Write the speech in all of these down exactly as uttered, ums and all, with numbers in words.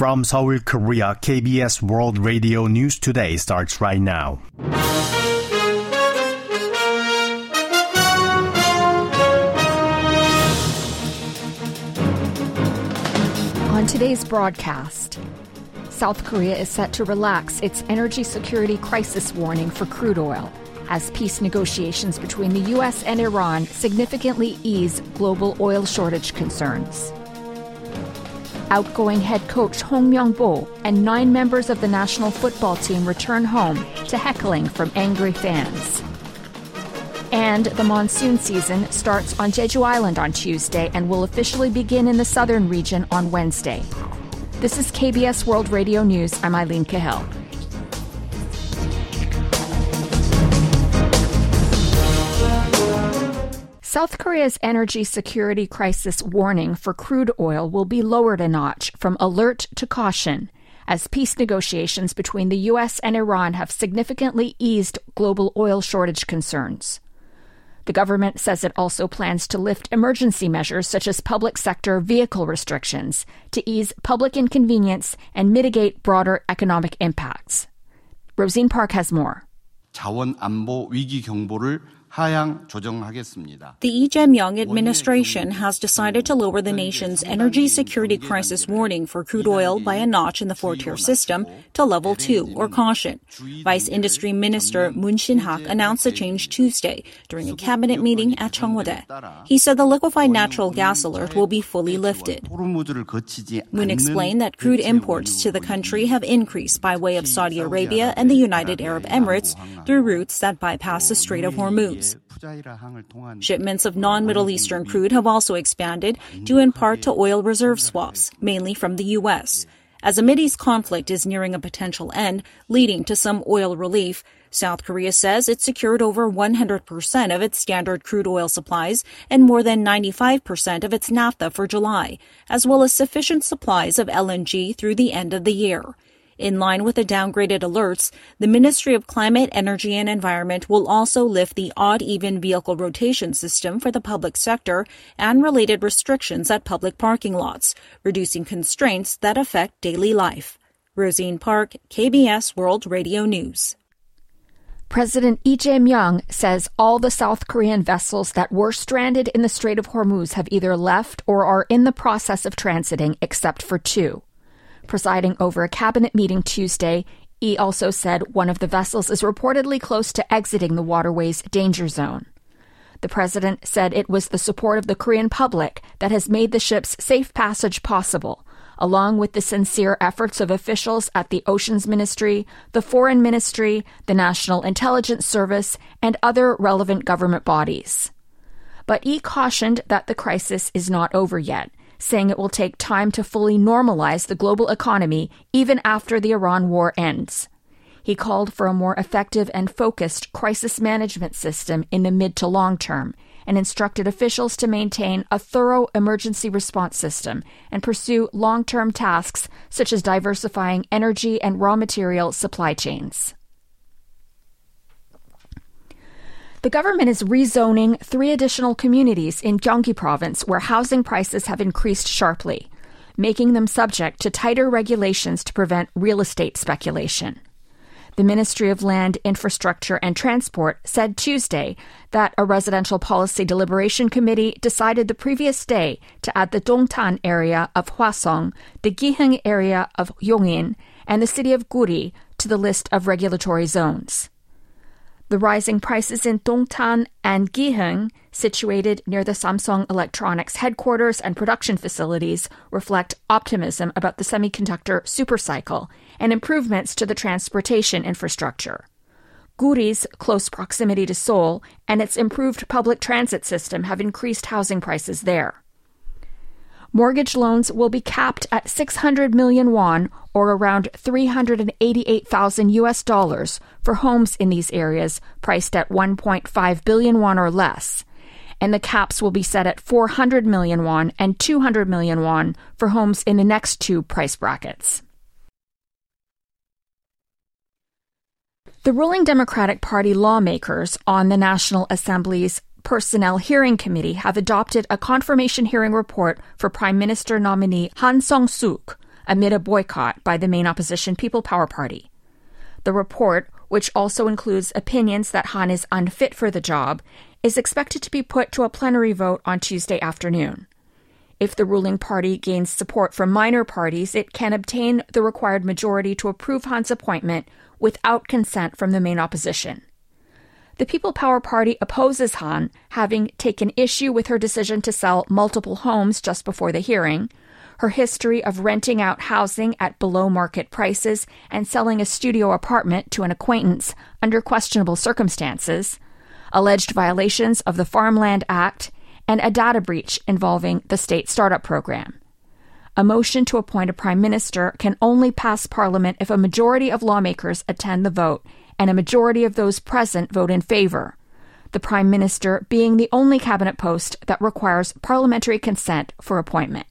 From Seoul, Korea, K B S World Radio News Today starts right now. On today's broadcast, South Korea is set to relax its energy security crisis warning for crude oil as peace negotiations between the U S and Iran significantly ease global oil shortage concerns. Outgoing head coach Hong Myung-bo and nine members of the national football team return home to heckling from angry fans. And the monsoon season starts on Jeju Island on Tuesday and will officially begin in the southern region on Wednesday. This is K B S World Radio News. I'm Eileen Cahill. South Korea's energy security crisis warning for crude oil will be lowered a notch from alert to caution as peace negotiations between the U S and Iran have significantly eased global oil shortage concerns. The government says it also plans to lift emergency measures such as public sector vehicle restrictions to ease public inconvenience and mitigate broader economic impacts. Rosine Park has more. 자원 안보 위기 경보를 하향 조정하겠습니다. The Lee Jae-myung administration has decided to lower the nation's energy security crisis warning for crude oil by a notch in the four-tier system to level two, or caution. Vice Industry Minister Moon Shin-hak announced the change Tuesday during a cabinet meeting at Cheongwode. He said the liquefied natural gas alert will be fully lifted. Moon explained that crude imports to the country have increased by way of Saudi Arabia and the United Arab Emirates through routes that bypass the Strait of Hormuz. Shipments of non-Middle Eastern crude have also expanded, due in part to oil reserve swaps, mainly from the U S. As the Mideast conflict is nearing a potential end, leading to some oil relief, South Korea says it secured over one hundred percent of its standard crude oil supplies and more than ninety-five percent of its naphtha for July, as well as sufficient supplies of L N G through the end of the year. In line with the downgraded alerts, the Ministry of Climate, Energy and Environment will also lift the odd-even vehicle rotation system for the public sector and related restrictions at public parking lots, reducing constraints that affect daily life. Rosine Park, K B S World Radio News. President Lee Jae-myung says all the South Korean vessels that were stranded in the Strait of Hormuz have either left or are in the process of transiting, except for two. Presiding over a cabinet meeting Tuesday, Lee also said one of the vessels is reportedly close to exiting the waterway's danger zone. The president said it was the support of the Korean public that has made the ship's safe passage possible, along with the sincere efforts of officials at the Oceans Ministry, the Foreign Ministry, the National Intelligence Service, and other relevant government bodies. But Lee cautioned that the crisis is not over yet, saying it will take time to fully normalize the global economy even after the Iran war ends. He called for a more effective and focused crisis management system in the mid to long term and instructed officials to maintain a thorough emergency response system and pursue long-term tasks such as diversifying energy and raw material supply chains. The government is rezoning three additional communities in Gyeonggi Province where housing prices have increased sharply, making them subject to tighter regulations to prevent real estate speculation. The Ministry of Land, Infrastructure and Transport said Tuesday that a residential policy deliberation committee decided the previous day to add the Dongtan area of Hwasong, the Gihung area of Yongin, and the city of Guri to the list of regulatory zones. The rising prices in Dongtan and Gihung, situated near the Samsung Electronics headquarters and production facilities, reflect optimism about the semiconductor supercycle and improvements to the transportation infrastructure. Guri's close proximity to Seoul and its improved public transit system have increased housing prices there. Mortgage loans will be capped at six hundred million won, or around three hundred eighty-eight thousand U S dollars, for homes in these areas priced at one point five billion won or less. And the caps will be set at four hundred million won and two hundred million won for homes in the next two price brackets. The ruling Democratic Party lawmakers on the National Assembly's Personnel Hearing Committee have adopted a confirmation hearing report for Prime Minister nominee Han Sung-suk amid a boycott by the main opposition People Power Party. The report, which also includes opinions that Han is unfit for the job, is expected to be put to a plenary vote on Tuesday afternoon. If the ruling party gains support from minor parties, it can obtain the required majority to approve Han's appointment without consent from the main opposition. The People Power Party opposes Han, having taken issue with her decision to sell multiple homes just before the hearing, her history of renting out housing at below-market prices and selling a studio apartment to an acquaintance under questionable circumstances, alleged violations of the Farmland Act, and a data breach involving the state startup program. A motion to appoint a prime minister can only pass Parliament if a majority of lawmakers attend the vote and a majority of those present vote in favor, the prime minister being the only cabinet post that requires parliamentary consent for appointment.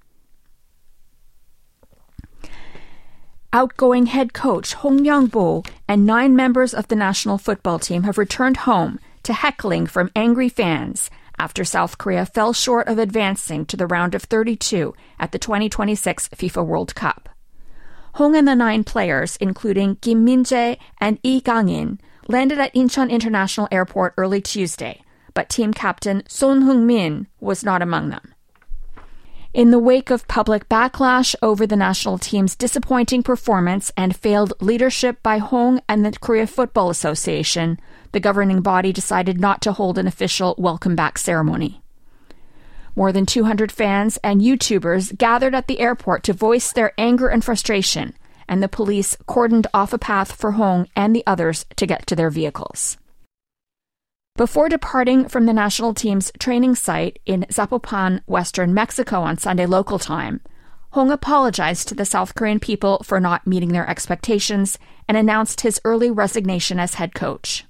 Outgoing head coach Hong Young-bo and nine members of the national football team have returned home to heckling from angry fans after South Korea fell short of advancing to the round of thirty-two at the twenty twenty-six FIFA World Cup. Hong and the nine players, including Kim Min-jae and Lee Gang-in, landed at Incheon International Airport early Tuesday, but team captain Son Heung-min was not among them. In the wake of public backlash over the national team's disappointing performance and failed leadership by Hong and the Korea Football Association, the governing body decided not to hold an official welcome-back ceremony. More than two hundred fans and YouTubers gathered at the airport to voice their anger and frustration, and the police cordoned off a path for Hong and the others to get to their vehicles. Before departing from the national team's training site in Zapopan, western Mexico on Sunday local time, Hong apologized to the South Korean people for not meeting their expectations and announced his early resignation as head coach.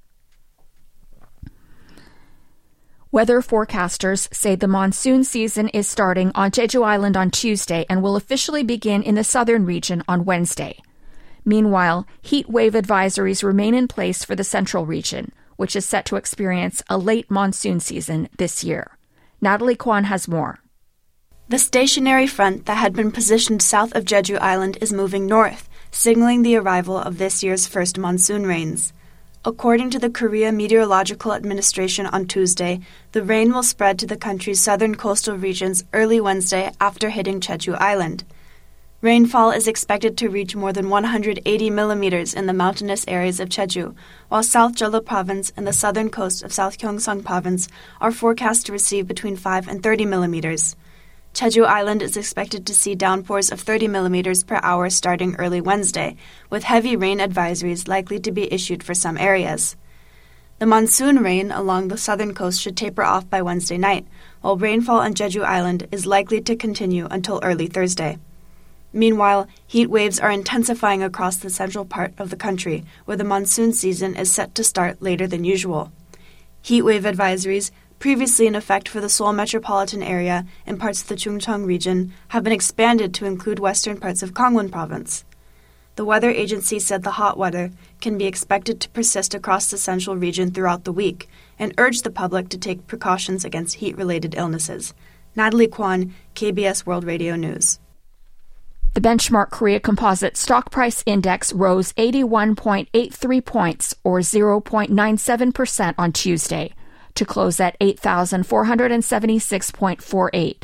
Weather forecasters say the monsoon season is starting on Jeju Island on Tuesday and will officially begin in the southern region on Wednesday. Meanwhile, heat wave advisories remain in place for the central region, which is set to experience a late monsoon season this year. Natalie Kwan has more. The stationary front that had been positioned south of Jeju Island is moving north, signaling the arrival of this year's first monsoon rains. According to the Korea Meteorological Administration on Tuesday, the rain will spread to the country's southern coastal regions early Wednesday after hitting Jeju Island. Rainfall is expected to reach more than one hundred eighty millimeters in the mountainous areas of Jeju, while South Jeolla Province and the southern coast of South Gyeongsang Province are forecast to receive between five and thirty millimeters. Jeju Island is expected to see downpours of thirty millimeters per hour starting early Wednesday, with heavy rain advisories likely to be issued for some areas. The monsoon rain along the southern coast should taper off by Wednesday night, while rainfall on Jeju Island is likely to continue until early Thursday. Meanwhile, heat waves are intensifying across the central part of the country, where the monsoon season is set to start later than usual. Heat wave advisories, previously in effect for the Seoul metropolitan area and parts of the Chungcheong region, have been expanded to include western parts of Gangwon province. The weather agency said the hot weather can be expected to persist across the central region throughout the week and urged the public to take precautions against heat-related illnesses. Natalie Kwan, K B S World Radio News. The benchmark Korea Composite Stock Price Index rose eighty-one point eight three points, or zero point nine seven percent on Tuesday, to close at eight thousand four hundred seventy-six point four eight.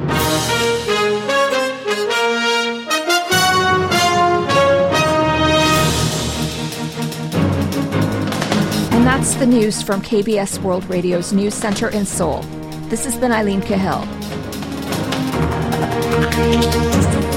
And that's the news from K B S World Radio's News Center in Seoul. This has been Eileen Cahill.